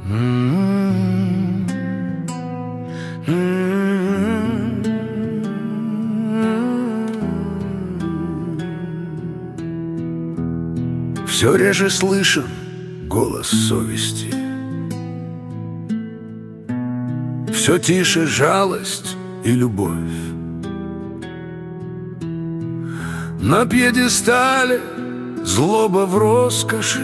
Все реже слышен голос совести, все тише жалость и любовь. На пьедестале злоба в роскоши,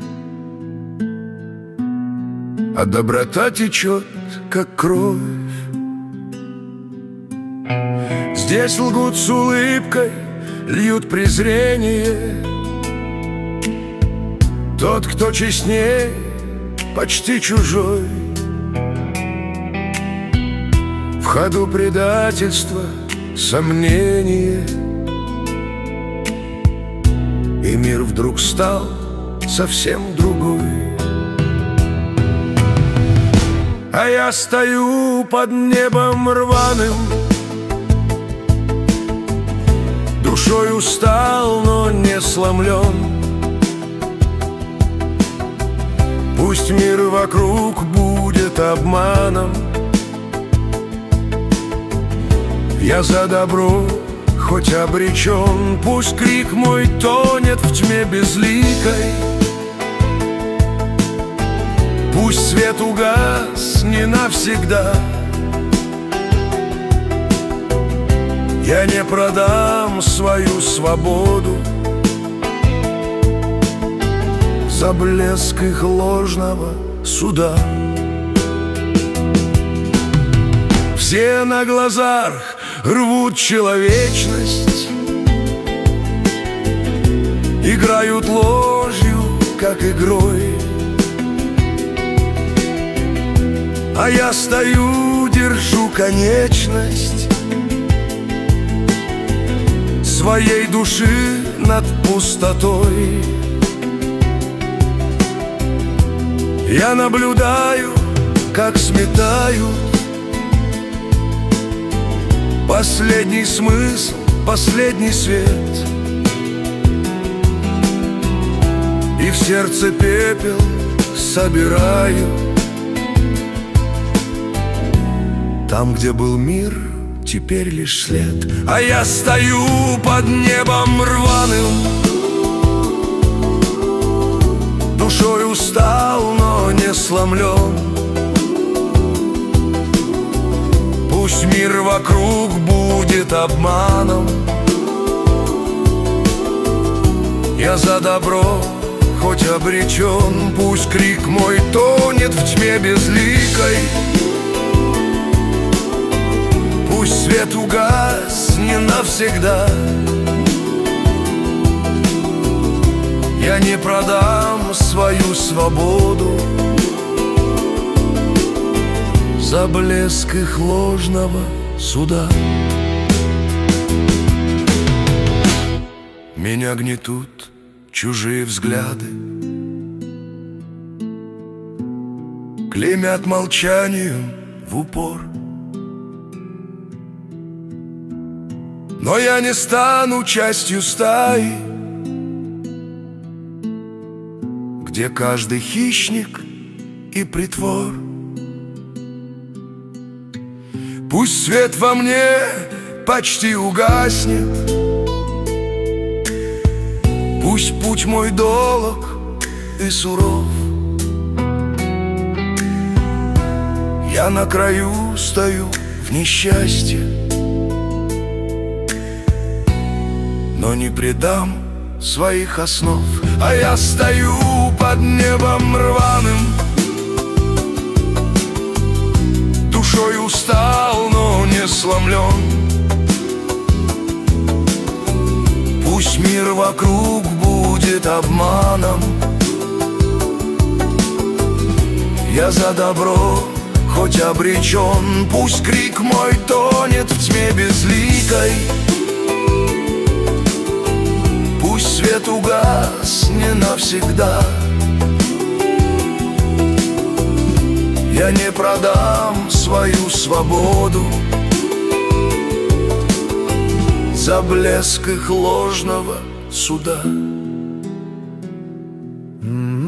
а доброта течет, как кровь. Здесь лгут с улыбкой, льют презрение. Тот, кто честнее, почти чужой. В ходу предательства, сомнение, и мир вдруг стал совсем другой. А я стою под небом рваным, душой устал, но не сломлен. Пусть мир вокруг будет обманом, я за добро хоть обречен. Пусть крик мой тонет в тьме безликой, пусть свет угас не навсегда. Я не продам свою свободу за блеск их ложного суда. Все на глазах рвут человечность, играют ложью, как игрой. А я стою, держу конечность своей души над пустотой. Я наблюдаю, как сметают последний смысл, последний свет, и в сердце пепел собираю. Там, где был мир, теперь лишь след. А я стою под небом рваным, душой устал, но не сломлен. Пусть мир вокруг будет обманом, я за добро хоть обречен. Пусть крик мой тонет в тьме безликой, пусть свет угас не навсегда. Я не продам свою свободу за блеск их ложного суда. Меня гнетут чужие взгляды, клеймят молчанием в упор. Но я не стану частью стаи, где каждый хищник и притвор. Пусть свет во мне почти угаснет, пусть путь мой долг и суров. Я на краю стою в несчастье, но не предам своих основ. А я стою под небом рваным, душой устал, но не сломлен. Пусть мир вокруг будет обманом, я за добро хоть обречен. Пусть крик мой тонет в тьме безликой, пусть свет угас не навсегда. Я не продам свою свободу за блеск их ложного суда.